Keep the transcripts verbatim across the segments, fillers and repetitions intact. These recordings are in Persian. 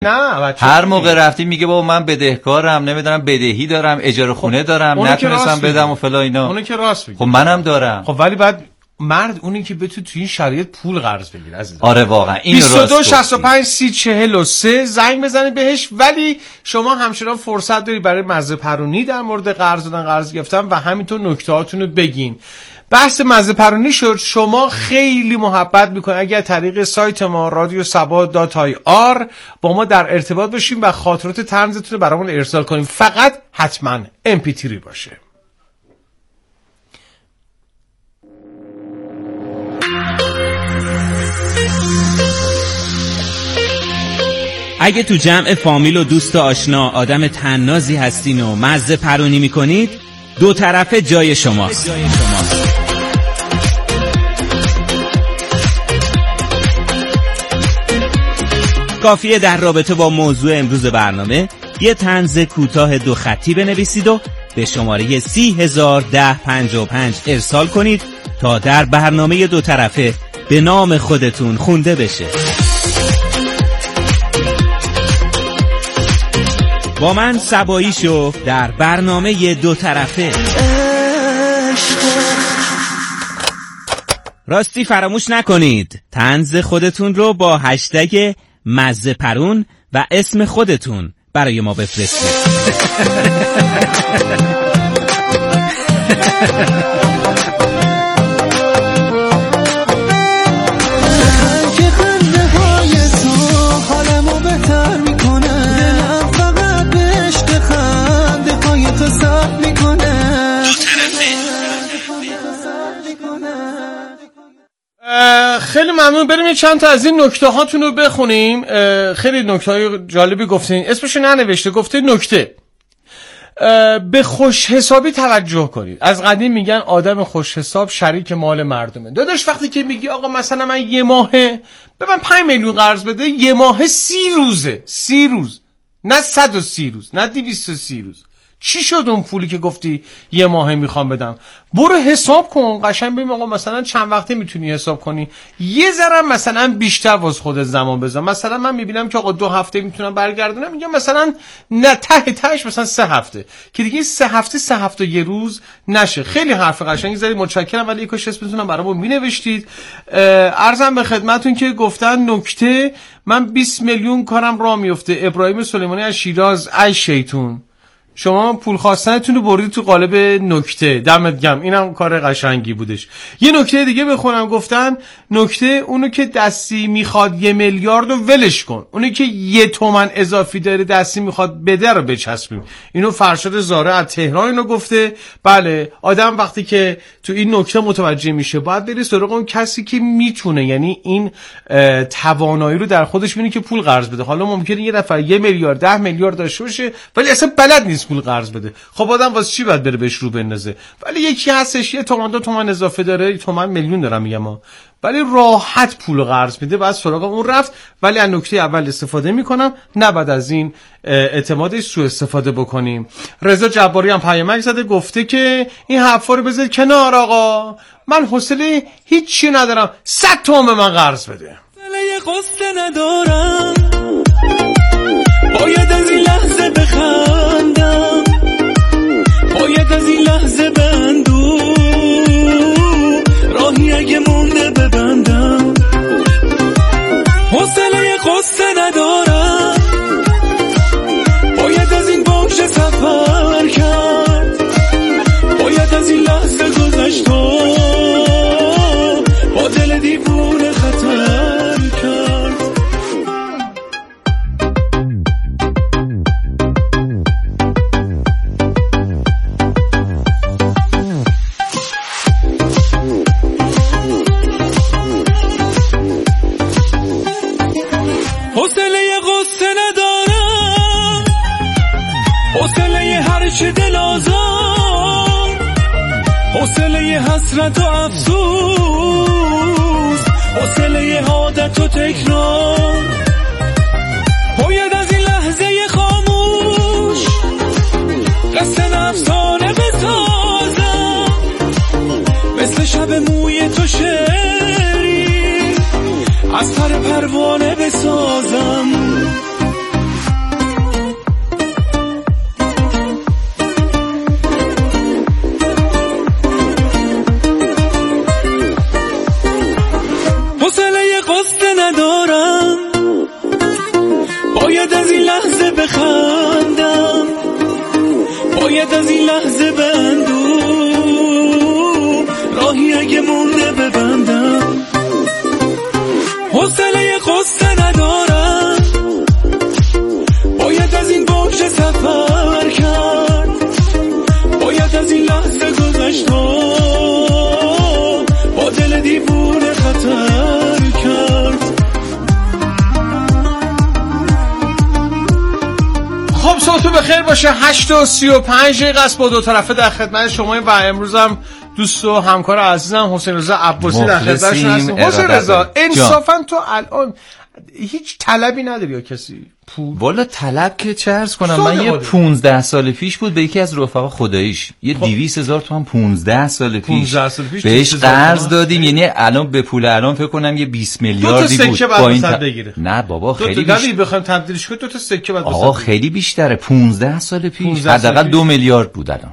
نه هر موقع رفتی میگه بابا من بدهکارم، نمیدونم بدهی دارم، اجاره خونه خب دارم، نتونستم بدم و فلا اینا. اونو که راست میگه. خب منم دارم. خب ولی بعد مرد اونی که بتونه تو این شرایط پول قرض بگیره عزیز. آره واقعا این راست. بیست و دو شصت و پنج سی چهل و سه زنگ بزنید بهش. ولی شما همچنان فرصت داری برای مزه پرونی در مورد قرض دادن، قرض گرفتن و همینطور نکتهاتون رو بگین. بحث مزه پرونی شد. شما خیلی محبت میکنید اگر طریق سایت ما رادیو سبا دات آی آر با ما در ارتباط باشیم و خاطرات طنزتون رو برامون ارسال کنیم. فقط حتما ام پی تری باشه. اگه تو جمع فامیل و دوست و آشنا آدم طنازی هستین و مزه پرونی میکنید، دو طرفه جای شماست. کافیه در رابطه با موضوع امروز برنامه یه طنز کوتاه دو خطی بنویسید و به شماره سی هزار ده پنجاه و پنج ارسال کنید تا در برنامه دو طرفه به نام خودتون خونده بشه. با من سبایی شو در برنامه دو طرفه. راستی فراموش نکنید طنز خودتون رو با هشتگ مزه پرون و اسم خودتون برای ما بفرستید. خیلی ممنون. بریم چند تا از این نکته هاتون رو بخونیم. خیلی نکته های جالبی گفتین، اسمشو ننوشته، گفته نکته به خوش حسابی توجه کنید. از قدیم میگن آدم خوش حساب شریک مال مردمه. داداش وقتی که میگی آقا مثلا من یه ماهه به من پنج میلیون قرض بده، یه ماهه سی روزه، سی روز، نه صد و سی روز، نه دویست و سی روز. چی شد اون پولی که گفتی یه ماهه میخوام بدم؟ برو حساب کن قشنگ. ببین آقا مثلا چند وقته میتونی حساب کنی، یه ذره مثلا بیشتر واسه خودت زمان بذار. مثلا من میبینم که آقا دو هفته میتونم برگردونم، میگم مثلا نه ته تهش مثلا سه هفته، که دیگه سه هفته سه هفته یه روز نشه. خیلی حرف قشنگی زدید، متشکرم. ولی یکاش اسمتونم برامون مینوشتید. عرضم به خدمتتون که گفتن نکته من بیست میلیون کارم راه میفته. ابراهیم سلیمانی از شیراز. ای شیطون، شما پول خواستنتون رو بردید تو قالب نکته. دمت گرم، اینم کار قشنگی بودش. یه نکته دیگه بخونم. گفتن نکته اونو که دستی میخواد یه میلیارد رو ولش کن، اونو که یه تومن اضافی داره دستی میخواد بده رو بچسبیم. اینو فرشاد زاره از تهران اینو گفته. بله، آدم وقتی که تو این نکته متوجه میشه باید بری سراغ اون کسی که میتونه، یعنی این توانایی رو در خودش ببینه که پول قرض بده. حالا ممکنه یه نفر یه میلیارد ده میلیارد داشته باشه ولی اصلا بلد نیست پول قرض بده. خب آدم واسه چی باید بره بهش رو بندازه؟ ولی یکی هستش یه تومن دو تومن اضافه داره، یه تومن میلیون دارم میگم ما، ولی راحت پول قرض میده، بعد سراغ اون رفت. ولی از نکته اول استفاده میکنم، نه بعد از این اعتمادش سوء استفاده بکنیم. رضا جباری هم پیامک زده، گفته که این حرفا رو بذار کنار آقا، من حوصله هیچی ندارم، صد تومن من قرض بده. دل قصه ندارم، باید از این لحظه بخندم، باید از این لحظه بندم، راهی اگه مونده ببندم. حوصله قصه ندارم، باید از این باشه سفر کرد، باید از این لحظه گذشت و با دل دیوونه خطر کرد. حوصله قصه ندارم، حوصله هر چه دل آزار، حوصله حسرت و افسوس، حوصله عادت و تکرار. باید از این لحظه خاموش قصه افسانه بسازم، مثل شب موی تو شعری از پر پروانه بسازم. باید از این لحظه بخندم، باید از این لحظه بندم، راهی اگه مونده ببندم، حوصله قصه ندارم، باید از این بوجه سفر کرد، باید از این لحظه گذشت با دل دیوونه خطر کرد. خب صبحتون بخیر باشه. هشت و سی و پنج دقیقه است با دو طرفه در خدمت شما و امروزم دوست و همکار عزیزم حسین رضا عباسی در خدمتشون هستیم. حسین رضا انصافا تو الان هیچ طلبی نداری یا کسی؟ پول؟ والا طلب که چه عرض کنم، من یه پونزده سال پیش بود به یکی از رفقا خداییش یه خب. دویست هزار تومان پونزده سال پیش, سال پیش بهش قرض دادیم، یعنی الان به پول الان فکر کنم یه بیست میلیاردی بود. با این ت... بگیره. نه بابا خیلی بیشتر. بیش... بخوایم تبدیلش کنیم دو تا سکه بعد آقا خیلی بیشتره. پونزده سال پیش حداقل دو میلیارد بود الان.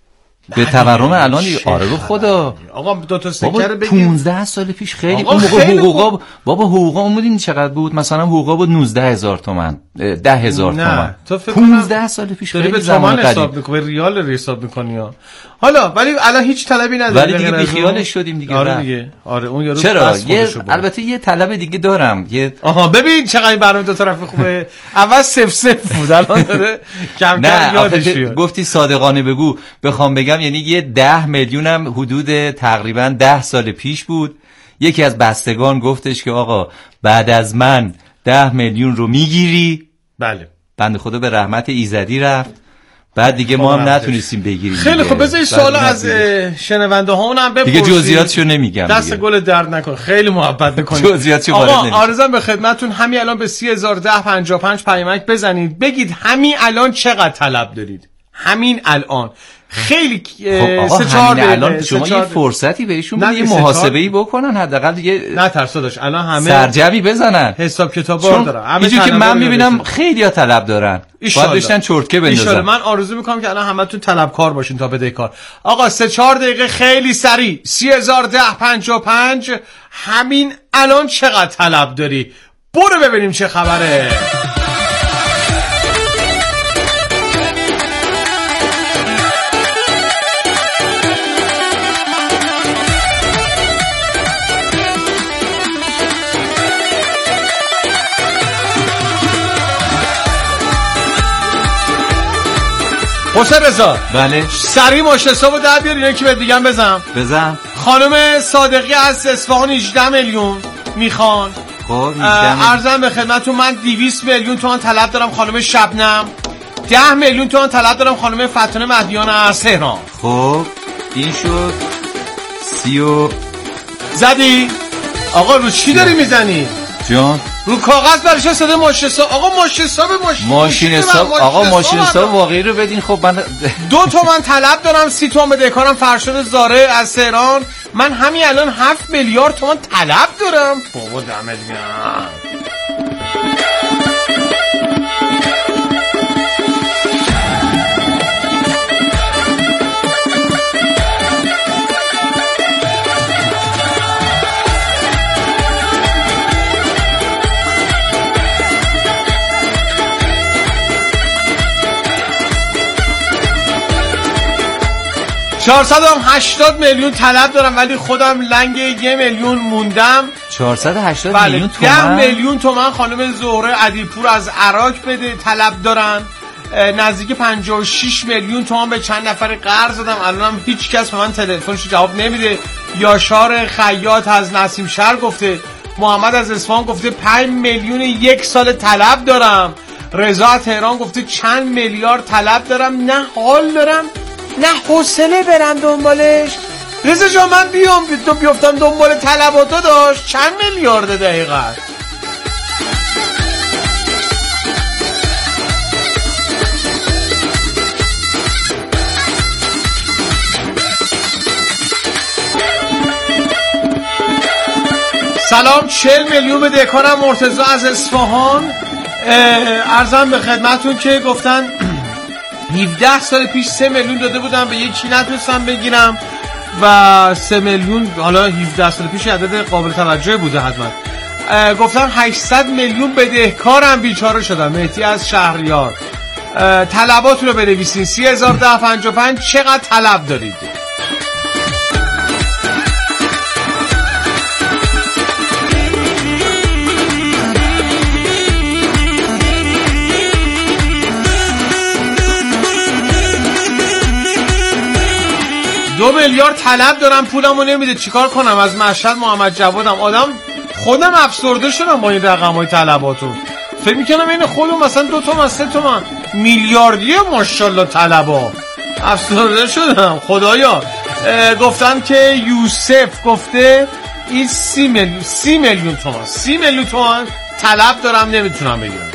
به تورم الان آره رو خدا آقا دو تا سکه رو بگیر. پونزده سال پیش خیلی اون موقع حقوقا بابا حقوقا اون چقدر بود؟ مثلا حقوقا بود نوزده هزار تومان ده هزار تومان. پونزده سال پیش خیلی زمان قدیم. حساب می‌کنی ریال حساب می‌کنی ها. حالا ولی الان هیچ طلبی نداری. ولی دیگه بی خیالش شدیم دیگه. آره دیگه. آره اون یارو چرا یه البته یه طلب دیگه دارم. یه آها ببین چقدر برنامه دو طرف خوبه. اول صفر صفر بود الان داره کم کم یادش میاد. گفتی صادقانه بگو بخوام بگم یعنی یه ده میلیونم حدود تقریبا ده سال پیش بود. یکی از بستگان گفتش که آقا بعد از من ده میلیون رو میگیری. بله. بنده خدا به رحمت ایزدی رفت. بعد دیگه ما هم نتونستیم بگیریم. خیلی خب بذار این سوال از شنونده هامون بپرسید. دیگه جزئیاتشو نمیگم. دست گل درد نکن. خیلی محبت می‌کنید. جزئیاتشو وارد نمیشم. آقا آرزوام به خدمتتون همین الان به سی هزار و ده پنجاه و پنج پیامک بزنید. بگید همین الان چقدر طلب دارید. همین الان خیلی سه چهار الان شما یه فرصتی بهشون بدید یه محاسبه‌ای بکنن حداقل دیگه. نه ترس داشت الان همه سرجمی بزنن حساب کتابا دارن. اینجوری که من میبینم خیلی‌ها طلب دارن باید داشتن چرتکه بندازن. من آرزو میکنم که الان همتون طلبکار باشین تا بدهکار. آقا سه چهار دقیقه خیلی سریع سی هزار و ده پنجاه و پنج همین الان چقدر طلب داری؟ برو ببینیم چه خبره. حسین رضا بله سریع مشت حسابو در بیار اینا که به دیگه هم بزن بزن. خانم صادقی از اصفهان هجده میلیون میخوان. خب ارزم به خدمتتون من دویست میلیون تومان طلب دارم خانم شبنم. ده میلیون تومان طلب دارم خانم فتانه مهدیان از تهران. خب این شد سی و زدی آقا رو چی داری میزنی جان؟ رو کاغذ برش صدای ماشین حساب. آقا ماشین حساب ماشین ماشین حساب آقا ماشین حساب واقعی رو بدین. خب من دو تومن طلب دارم سی تومن بدهکارم فرشاد زاره از تهران. من همین الان هفت میلیارد تومن طلب دارم. بابا دمت گرم. چهارصد و هشتاد میلیون طلب دارم ولی خودم لنگ یه میلیون موندم. چهارصد و هشتاد بله. میلیون تومان. ده میلیون تومان خانم زهره عدیپور از عراق بده طلب دارن. نزدیک پنجاه و شش میلیون تومان به چند نفر قرض دادم الانم هیچ کس به من تلفنش جواب نمیده. یاشار خیاط از نسیم شهر گفته. محمد از اصفهان گفته پنج میلیون یک سال طلب دارم. رضا تهران گفته چند میلیارد طلب دارم. نه حال دارم نه حوصله برم دنبالش. رضا جان من بیام تو بیافتم دنبال طلباتو داشت چند میلیارد دقیقه. سلام چهل میلیون به دکانم مرتضی از اصفهان. عرضم به خدمتون که گفتن هفده سال پیش سه میلیون داده بودم به یکی نتونستم بگیرم و سه میلیون حالا هفده سال پیش عدد قابل توجه بوده حتما. گفتم هشتصد میلیون بدهکارم بیچاره شدم. مهدی از شهریار طلباتون رو بنویسین. سی هزار و ده پنجاه و پنج چقدر طلب دارید؟ دو میلیارد طلب دارم، پولمو نمیده، چیکار کنم؟ از مشهد محمد جوادم. آدم خودم افسرده شدم با این رقمای طلباتون. فکر میکنم این خودم مثلا دو تومن سه تومن میلیاردیه ماشاءالله طلبا. افسرده شدم خدایا. گفتم که یوسف گفته این سی میلیون سی میلیون تومان سی میلیون تومان طلب دارم نمیتونم بگیرم.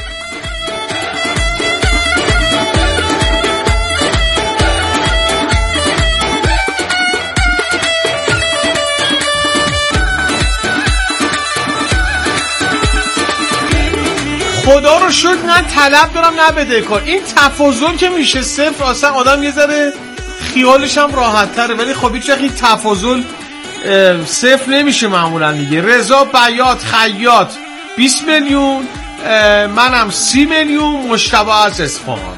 خدا رو شکر نه طلب دارم نه بدهکار. این تفاضل که میشه صفر اصلا آدم یه ذره خیالش هم راحت تره، ولی خب هیچ وقت این تفاضل صفر نمیشه معمولا دیگه. رضا بیات خیاط بیست میلیون، منم سی میلیون، مجتبی از اصفهان.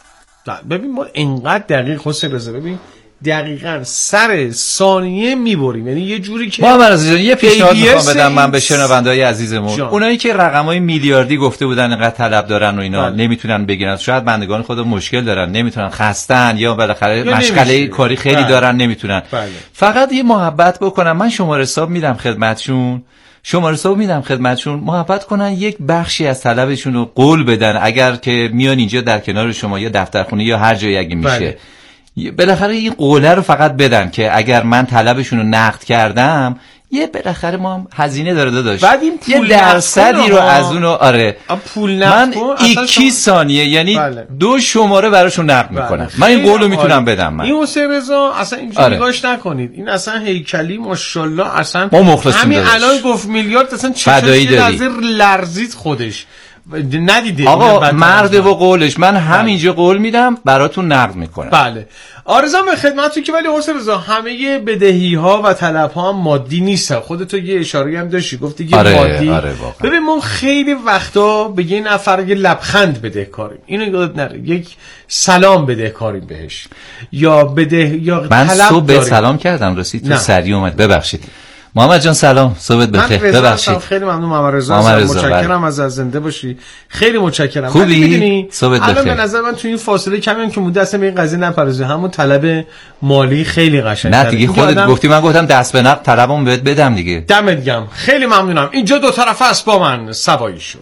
ببین ما اینقدر دقیق حسین رضا، ببین دقیقاً سر ثانیه میبریم، یعنی یه جوری که محمد رضا جان یه پیشنهاد میخوام بدم من به شنونده‌های عزیزمون. اونایی که رقمای میلیاردی گفته بودن اینقدر طلب دارن و اینا بله. نمیتونن بگیرن، شاید بندگان خود مشکل دارن، نمیتونن، خستن یا بالاخره مشغله کاری خیلی بله. دارن نمیتونن بله. فقط یه محبت بکنم، من شماره حساب میدم خدمتشون، شماره حساب میدم خدمتشون، محبت کنن یک بخشی از طلبشون رو قول بدن اگر که میان اینجا در کنار شما یا دفترخونه یا هر جایی اگه میشه بله. بالاخره این قوله رو فقط بدن که اگر من طلبشون رو نقد کردم یه بالاخره ما هم هزینه داره داداش، یه درصدی رو از اونو آره پول من یکی ثانیه یعنی بله. دو شماره براشون نقد بله. میکنم. من این قولو میتونم بدم. من این حسین رضا اصلا اینجوری آره. نگاش نکنید، این اصلا هیکلی ماشاءالله اصلا ما مخلصیم. همین الان گفت میلیارد اصلا چشمش نظر لرزید خودش ندیده. آقا مرد و قولش، من همینجا قول میدم براتون نقد میکنم. بله آرزوام به خدمتتون که ولی حسین رضا همه بدهی ها و طلب ها هم مادی نیستن. خودت یه اشاره هم داشتی گفتی که آره، مادی آره ببین ما خیلی وقتا به یه نفر یه لبخند بدهکاریم، اینو یادت نره، یک سلام بدهکاریم بهش یا بده یا من صبح به سلام کردم رسید تو سری اومد ببخشید محمد جان. سلام صبحت بخیر. ببخشید خیلی ممنون محمد رضا، متشکرم از زنده باشی، خیلی متشکرم. خوبی میدونی الان به نظر من تو این فاصله کمی هم که مونده اصلا به این قضیه نپردازی، همون طلب مالی خیلی قشنگه. نه دیگه خودت آدم... گفتی، من گفتم دست به نقد طلبم بهت بدم دیگه. دمت گرم، خیلی ممنونم. اینجا دو طرفه است با من سوایی شو.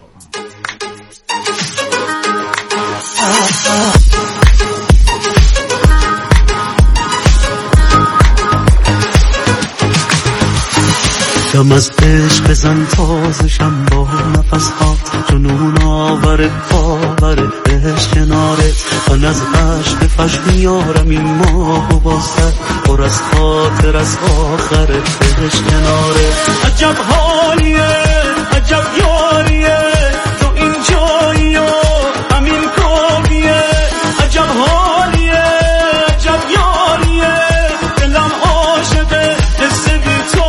دم از عشق بزن تازشم با نفس ها، جنون آور باور عشق کناره، من از عشق فش میارم این ماه و بازتر پر از خاطر از آخر عشق کناره. عجب حالیه عجب یاریه تو این جایی و همین کاریه، عجب حالیه عجب یاریه دلم عاشقه حس بی تو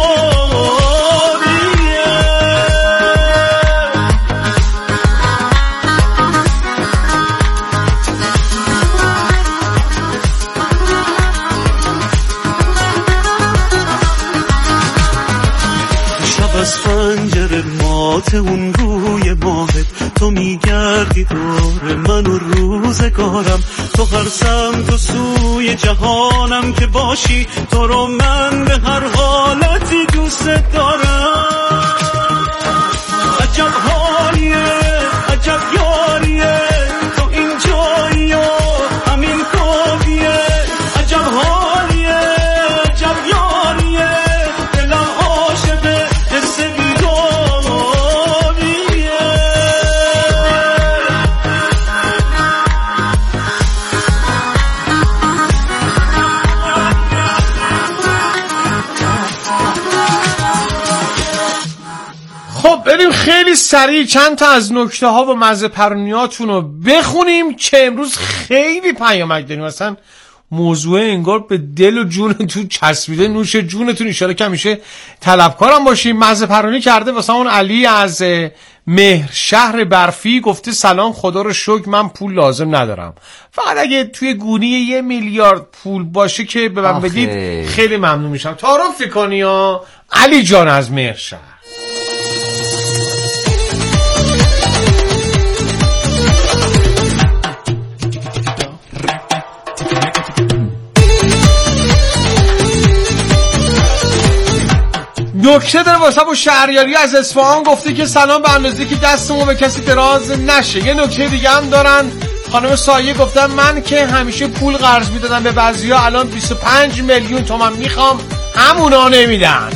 اون روی ماهت تو میگردی دور من و روزگارم، تو هر سمت و سوی جهانم که باشی، تو رو من به هر حالتی دوست دارم. عجب حالیه عجب یاریه تو این جایی و همین کافیه، عجب حالیه عجب یاریه دلم عاشقه حس بریم خیلی سریع چند تا از نکته ها و مزه پرونیاتون رو بخونیم که امروز خیلی پیامک داریم. مثلا موضوع انگار به دل و جون تو چسبیده. نوش جونتون، ان شاءالله که همیشه طلبکارم باشیم. مزه پرانی کرده واسه اون علی از مهر شهر برفی، گفته سلام، خدا رو شکر من پول لازم ندارم، فقط اگه توی گونی یه میلیارد پول باشه که به من بدید خیلی ممنون میشم. تعارف کنی ها علی جان از مهر شهر. نکته داره واسه ابو شهریاری از اصفهان، گفته که سلام، به اندازه که دستمو به کسی دراز نشه. یه نکته دیگه هم دارن، خانم سایه گفتن من که همیشه پول قرض میدادم به بعضیا، الان بیست و پنج میلیون تومان میخوام، همونا نمیدن.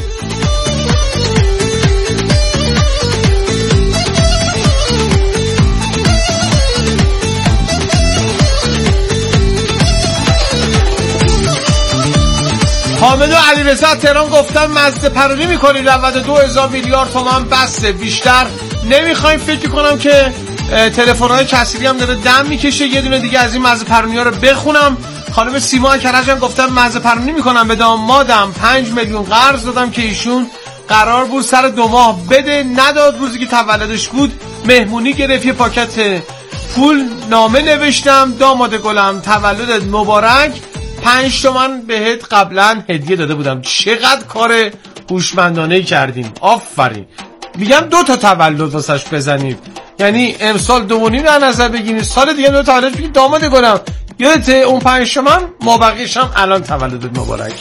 حامد و علیرضا تهران گفتن مزد پرونی میکنید، نود و دو هزار میلیارد تومان بسته، بیشتر نمیخوایم. فکر کنم که تلفن‌های کسری هم داره دم میکشه. یه دونه دیگه از این مزد پرونی ها رو بخونم. خانم سیما کرجان گفتن مزد پرونی میکنم به دامادم، پنج میلیون قرض دادم که ایشون قرار بود سر دو ماه بده، نداد. روزی که تولدش بود مهمونی گرفت، یه پاکت پول نامه نوشتم، داماد گلم تولدت مبارک، پنج تومن بهت قبلا هدیه داده بودم. چقدر کار هوشمندانه کردیم، آفرین. میگم دو تا تولد واسش بزنید، یعنی امسال دو و نیم در نظر بگیرید، سال دیگه دو تا تولد بگید داماد گلم یادت اون پنج تومن ما بقیش هم الان تولدت مبارک.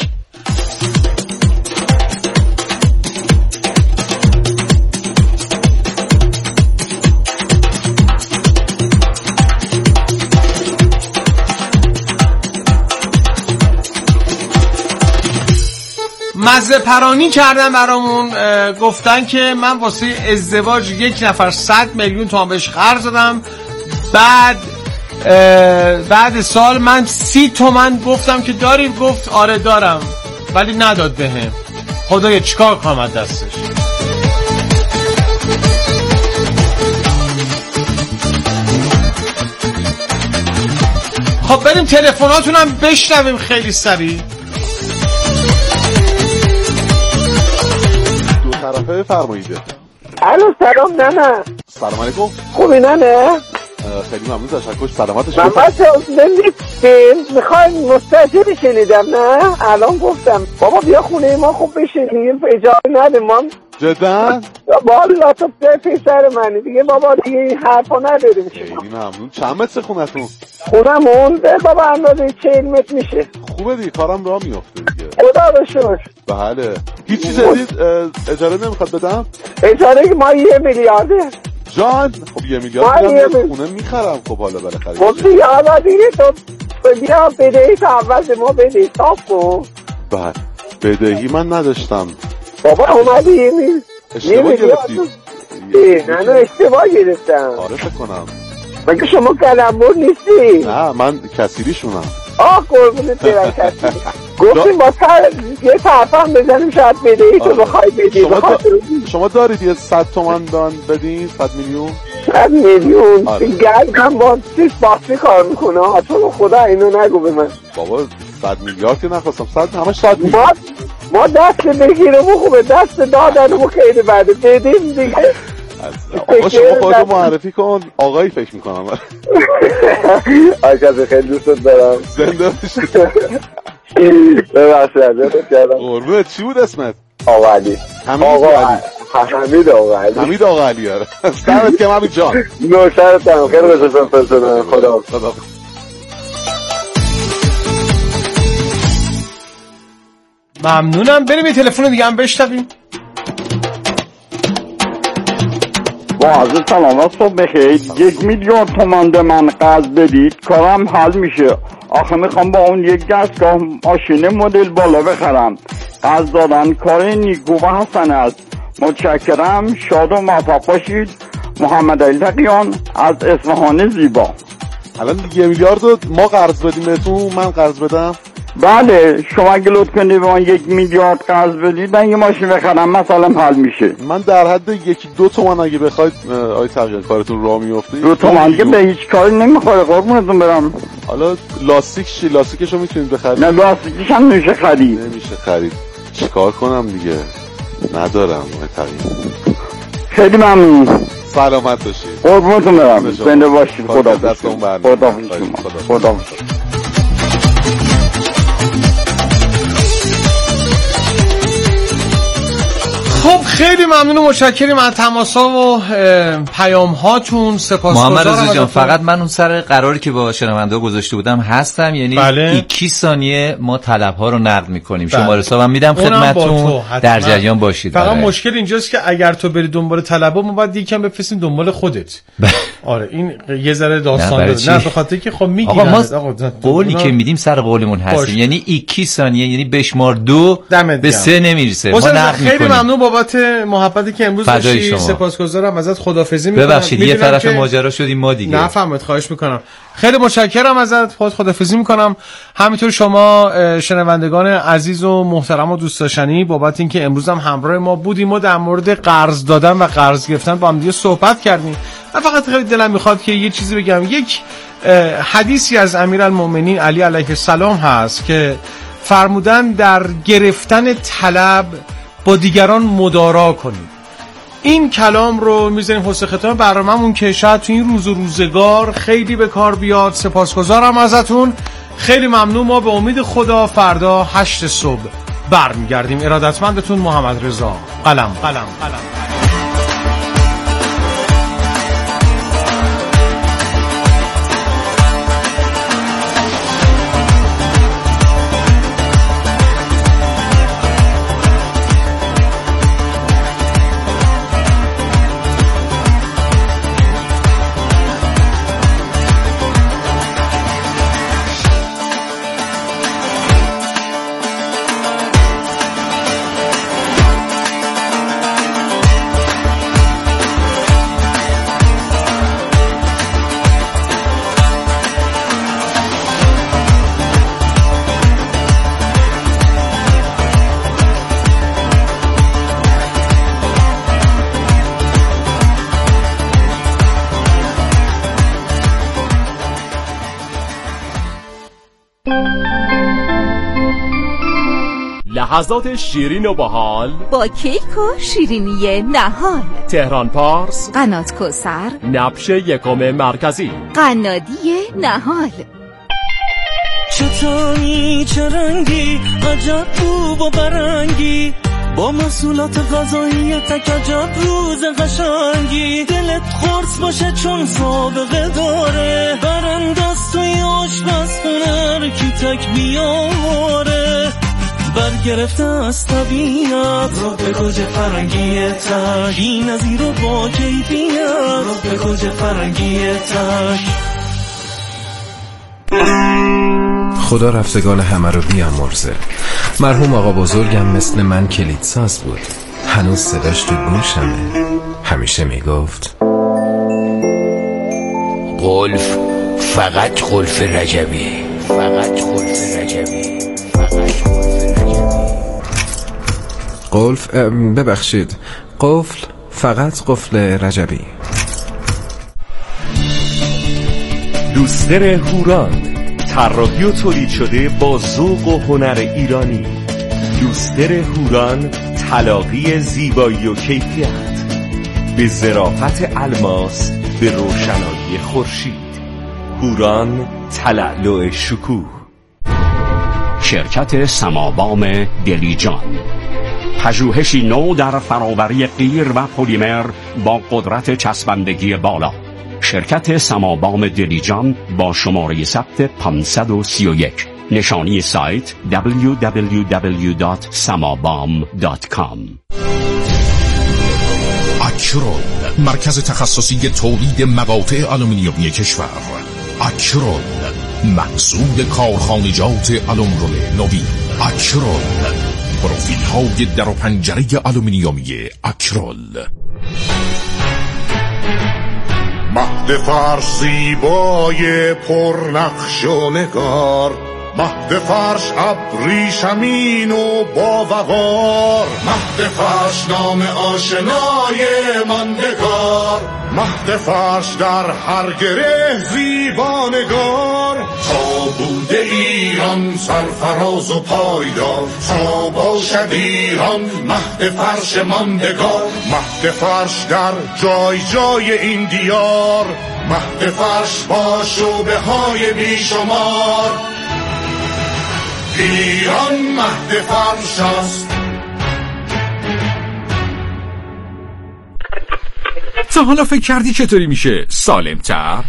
مزه پرانی کردن برامون، گفتن که من واسه ازدواج یک نفر صد میلیون تومان بهش قرض دادم، بعد بعد سال من سی تومن گفتم که داری، گفت آره دارم، ولی نداد بهم. خدایا چیکار کنم از دستش. خب بریم تلفناتونم بشنویم خیلی سریع. طرفه بفرمایید. الو سلام ننه. سلام علیکم. خوبی ننه؟ خیلی ممنون، تشکر. سلامتش من بچه نیستیم، میخواین مستجری شنیدم. نه الان گفتم بابا بیا خونه ما خوب بشینیم، اجازه نده ما. جدا؟ والا تو پسر منی دیگه بابا، دیگه این حرفا نداریم. خیلی ممنون. چند متر خونتون؟ خونمون بابا اندازه چهل متر میشه. خوبه دیگه، کارم راه میافته دیگه. خدا رو شکر. بله. هیچ چیز جدید اجاره نمیخواد بدم؟ اجاره ما یه میلیارده. جان خب یه میلیارد میدم خونه میخرم. خب حالا بالاخره خب دیگه حالا دیگه تو بیا بدهی تا اول ما بدهی تاپ کن. بله بدهی من نداشتم بابا اومدی یه میل اشتباه گرفتی. نه نه اشتباه گرفتم. آره فکر کنم. مگه شما قلمبر نیستی؟ نه من کسیریشونم. آه قربونت برم کسیری. گفتیم با سر یه طرفم بزنیم شاید بدهی تو بخوای بدهی. شما, دا... شما دارید یه صد تومن دان بدین؟ صد میلیون؟ صد میلیون؟ گرد هم با چیز باسی کار میکنه. تو خدا اینو نگو به من. بابا صد میلیارد که نخواستم، صد همش صد میلیون. ما ما دست بگیرم خوبه، دست دادنمو خیلی بده بدیم دیگه. آقا شما خودتو معرفی کن. آقایی فکر میکنم. آقا خیلی دوست دارم. زنده باشی. ببخشید ازت کردم. قربونت. چی بود اسمت؟ آقا علی. حمید آقا علی. حمید آقا علی. حمید آقا علی. آره سلامت که حمید جان. نوشرتم خیلی خوشحالم فرزندم. خدا خدا. ممنونم. بریم یه تلفن دیگه هم بشنویم. واعظ سلامت صبح بخیر. یک میلیون تومان به من قرض بدید کارم حل میشه. آخه میخوام با اون یک دستگاه ماشین مدل بالا بخرم. قرض دادن کار نیکو و حسن است. متشکرم. شاد و موفق باشید. محمد علی تقیان از اصفهان زیبا. الان یه میلیارد ما قرض بدیم بهتون؟ من قرض بدم؟ بله شما اگه لطف کنید به من یک میلیارد قرض بدید من یه ماشین بخرم مثلا حل میشه. من در حد یکی دو تومن اگه بخواید آی تقیان کارتون راه میفته. دو تومن که به هیچ کاری نمیخوره قربونتون برم. حالا لاستیک چی؟ لاستیکشو میتونید بخرید؟ نه لاستیکش هم نمیشه خرید. نمیشه خرید. چیکار کنم دیگه؟ ندارم تقریبا. خیلی ممنون. سلامت باشید. قربونتون برم. زنده باشید. خدا دستتون بند. خدا خدا. خب خیلی ممنون و متشکریم از تماس‌ها و پیام هاتون. سپاسگزارم. محمد رضا جان فقط من اون سر قراری که با شنونده‌ها گذاشته بودم هستم، یعنی بله. یکی ثانیه ما طلب‌ها رو نقد می‌کنیم. بله. شماره حسابم میدم خدمتتون، در جریان باشید. فقط بله. مشکل اینجاست که اگر تو بری دنبال طلب‌ها ما باید یکم بفرستیم دنبال خودت. آره این یه ذره داستان داره. نه به خاطر که خب میگیم آقا ما قولی که میدیم سر قولمون هستیم، یعنی یکی ثانیه، یعنی بشمار دو به سه نمیرسه. ما نقد خیلی می‌کنیم. ممنون بابت محبتی که امروز داشتی. سپاسگزارم ازت. خداحافظی میکنم. ببخشید یه طرف ماجرا شدیم ما دیگه. نه فهمت، خواهش میکنم. خیلی متشکرم ازت. خود خداحافظی میکنم. همینطور شما شنوندگان عزیز و محترم و دوست داشتنی بابت اینکه امروز هم همراه ما بودیم و در مورد قرض دادن و قرض گرفتن با هم دیگه صحبت کردیم. من فقط خیلی دلم میخواد که یه چیزی بگم. یک حدیثی از امیرالمومنین علی علیه السلام هست که فرمودن در گرفتن طلب با دیگران مدارا کنید. این کلام رو میذاریم حسن ختام برنامه‌مون که شاید تو این روز و روزگار خیلی به کار بیاد. سپاسگزارم ازتون. خیلی ممنون. ما به امید خدا فردا هشت صبح برمیگردیم. ارادتمندتون محمد رضا. قلم قلم قلم. لحظات شیرین و باحال با کیک و شیرینی نهال. تهران پارس، قنات کوثر، نبش یکم مرکزی، قنادی نهال. چطوری چه رنگی عجب بو و برنگی، با محصولات غذایی تک عجب روز قشنگی. دلت خورس باشه چون سابقه داره، برندست توی آشپزخونه کی تک بیاره. برگرفته از طبیعت رو به گوج فرنگی تک، بی نظیر و با کیفیت رو به گوج فرنگی تک. خدا رفتگان همه رو بیامرزه. مرحوم آقا بزرگم مثل من کلیدساز بود، هنوز صداش تو گوشمه. همیشه میگفت قلف فقط قلف رجبی، فقط قلف رجبی، فقط قلف رجبی. قلف ببخشید قفل فقط قفل رجبی. لوستر هوران، طراحی و تولید شده با ذوق و هنر ایرانی. لوستر هوران، تلاقی زیبایی و کیفیت به ظرافت الماس، به روشنایی خورشید. هوران، تلألؤ شکوه. شرکت سمابام دلیجان، پژوهشی نو در فراوری قیر و پلیمر با قدرت چسبندگی بالا. شرکت سمابام دلیجان با شماره ثبت پانصد و سی و یک. نشانی سایت دبلیو دبلیو دبلیو دات سمابام دات کام. اکرول، مرکز تخصصی تولید مقاطع آلومینیومی کشور. اکرول، محصول کارخانجات آلومرول نوین. اکرول، پروفیل های در و پنجره آلومینیومی اکرول. مهد فرش زیبای پرنقش و نگار، مهد فرش ابریشمین و با وقار، مهد فرش نام آشنای ماندگار، مهد فرش در هر گره زیبانگار. ایران سرفراز و پایدار، تا باشد ایران مهد فرش ماندگار. مهد فرش در جای جای این دیار، مهد فرش با شعبه های بیشمار. ایران مهد فرش است. تا حالا فکر کردی چطوری میشه سالمتر،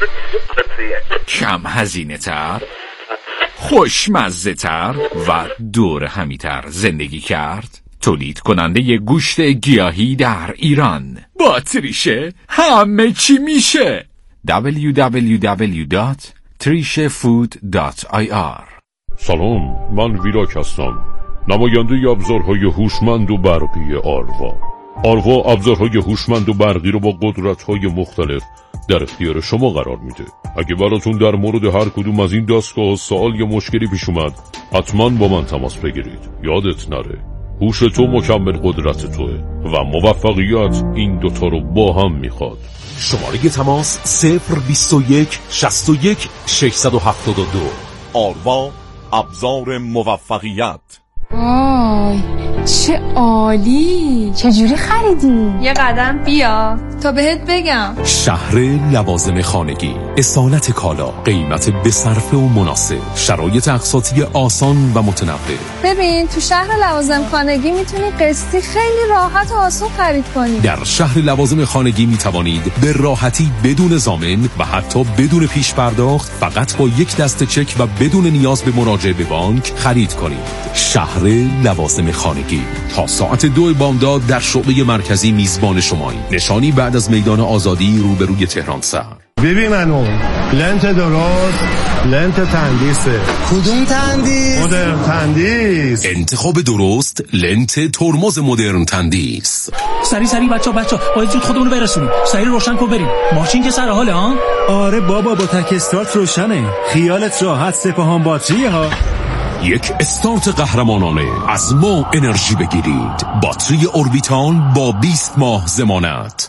کم هزینه تر، خوشمزه تر و دور همیتر زندگی کرد؟ تولید کننده گوشت گیاهی در ایران با تریشه همه چی میشه. دبلیو دبلیو دبلیو دات تریشه فود دات آی آر. سلام، من ویراک هستم، نماینده ابزارهای هوشمند و برقی آروا. آروا ابزارهای هوشمند و برقی رو با قدرت‌های مختلف در اختیار شما قرار میده. اگه براتون در مورد هر کدوم از این دستگاه سوال یا مشکلی پیش اومد، حتما با من تماس بگیرید. یادت نره، هوش تو مکمل قدرت توه و موفقیت این دوتا رو با هم میخواد. شماره تماس صفر بیست و یک شصت و یک ششصد و هفتاد و دو. آروا، ابزار موفقیت. وای چه عالی! چجوری خریدی؟ یه قدم بیا تا بهت بگم. شهر لوازم خانگی، اصالت کالا، قیمت بصرفه و مناسب، شرایط اقساطی آسان و متنوع. ببین تو شهر لوازم خانگی میتونی قسطی خیلی راحت و آسون خرید کنی. در شهر لوازم خانگی میتوانید به راحتی بدون ضامن و حتی بدون پیش پرداخت فقط با یک دست چک و بدون نیاز به مراجعه به بانک خرید کنید. شهر لوازم خانگی تا ساعت دو بامداد در شعبه مرکزی میزبان شماییم. نشانی بعد از میدان آزادی روبروی تهران سر. ببین منو لنت درست، لنت تندیسه. کدوم تندیس؟ مدرن تندیس. انتخاب درست، لنت ترمز مدرن تندیس. سری سری بچا بچا باید زود خودمونو برسونیم. سری روشن کن بریم. ماشین که سر حاله ها؟ آره بابا با تک استارت روشنه. خیالت راحت، سپاهان باتریه ها. یک استارت قهرمانانه از ما انرژی بگیرید. باتری اوربیتال با بیست ماه ضمانت.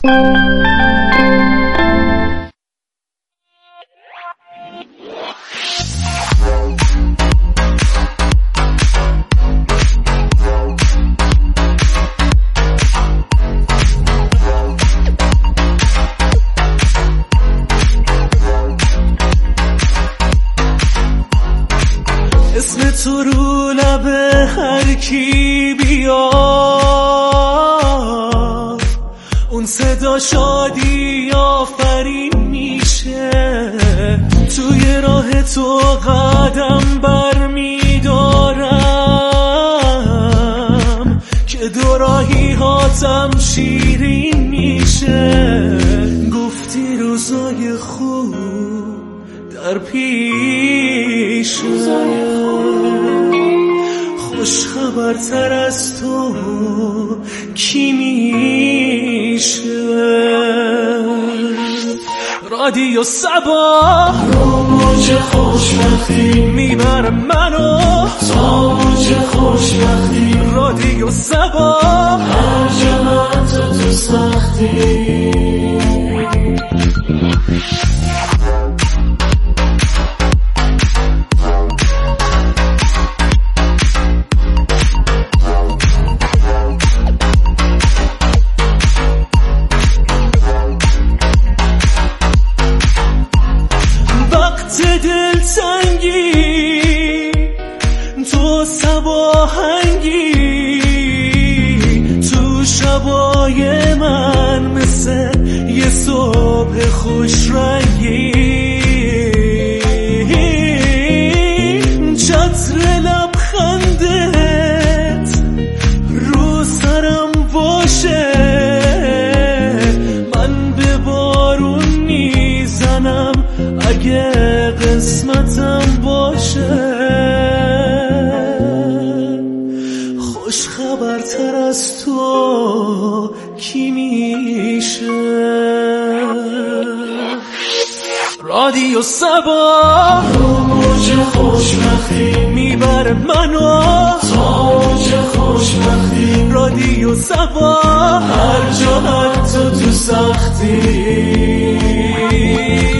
اسم تو رو لبه هر کی بیاد، اون صدا شادی آفرین میشه. توی راه تو قدم بر میدارم که دو راهی هاتم شیرین میشه. گفتی روزای خوب در پیش، خوش خبرتر از تو کی میشه؟ رادیو صبا رو موج خوشبختی میبره منو تا موج خوشبختی. رادیو صبا هر جا من تو سختی. تو سباهنگی تو شبای من مثل یه صبح خوش رنگی. چتر لبخندت رو سرم باشه، من به بارون میزنم اگه قسمتم باشه. خوش خبرتر از تو کی میشه؟ رادیو صبا رو موج خوشبختی میبره منو تا موج خوشبختی. رادیو صبا هر جا حتی تو سختی.